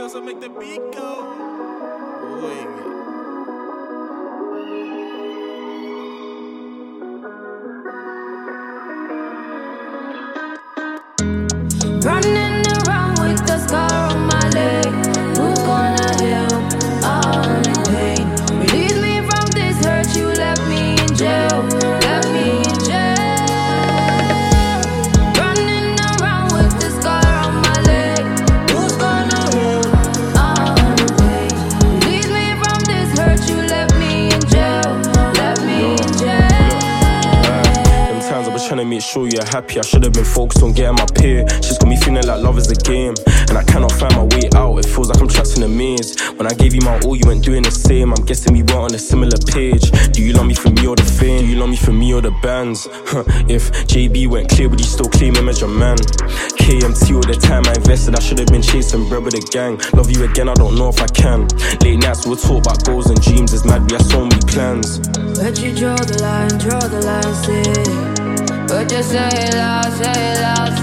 also make the beat go. Wait. Running around with the scar on my leg. Who's gonna heal all the pain? Release me from this hurt. You left me in jail. Left me in jail. Running around with the scar on my leg. Who's gonna heal all the pain? Release me from this hurt. You left me in jail. Left me in jail. Them times I was trying to make sure you're happy. I should have been focused on getting my pay. She's got me feeling like love is a game, and I cannot find my way out. It feels like I'm trapped in a maze. When I gave you my all, you weren't doing the same. I'm guessing we weren't on a similar page. Do you love me for me or the fame? Do you love me for me or the bands? If JB went clear, would you still claim him as your man? KMT all the time I invested, I should have been chasing bread with the gang. Love you again, I don't know if I can. Late nights we'll talk about goals and dreams. It's mad, we have so many plans. But you draw the line, say. But just say it loud, say.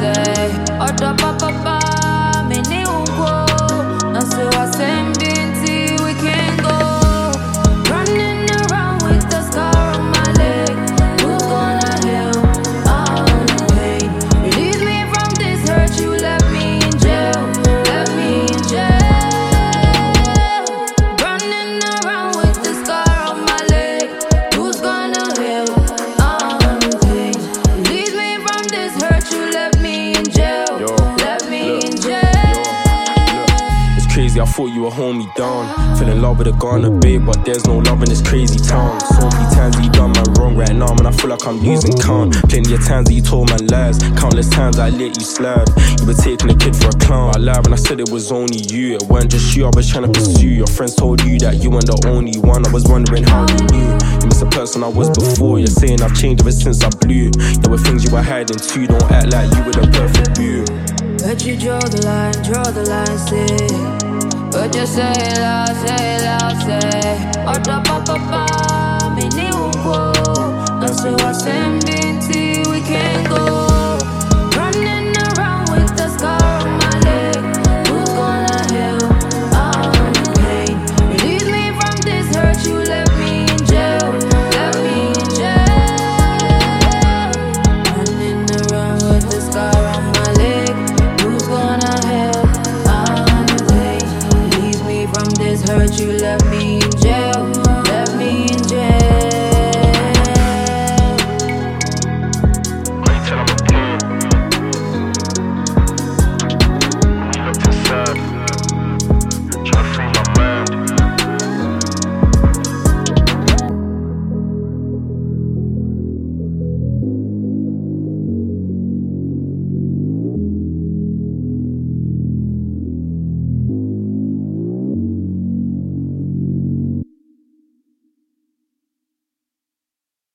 Oda papa, me ni ungo. And so I send binti, we can go. Running around with the scar on my leg. Who's gonna heal all the pain? Release me from this hurt. You left me in jail. Left me in jail. Running around with the scar on my leg. Who's gonna heal all the pain? Release me from this hurt. You left me in jail. Left me in jail. It's crazy, I thought you were holding me down. Fell in love with a Ghana babe, but there's no love in this crazy town. So many times that you done man wrong right now, man, I feel like I'm losing count. Plenty of times that you told man lies, countless times I let you slide. You were taking a kid for a clown. I lied when I said it was only you. It weren't just you, I was trying to pursue. Your friends told you that you weren't the only one. I was wondering how you knew. You miss the person I was before. You're saying I've changed ever since I blew. There were things you were hiding too. Don't act like you were the perfect boo. But you draw the line, say. But just say it loud, say. Oda papa, me ni ungo. And so I send binti, we can go.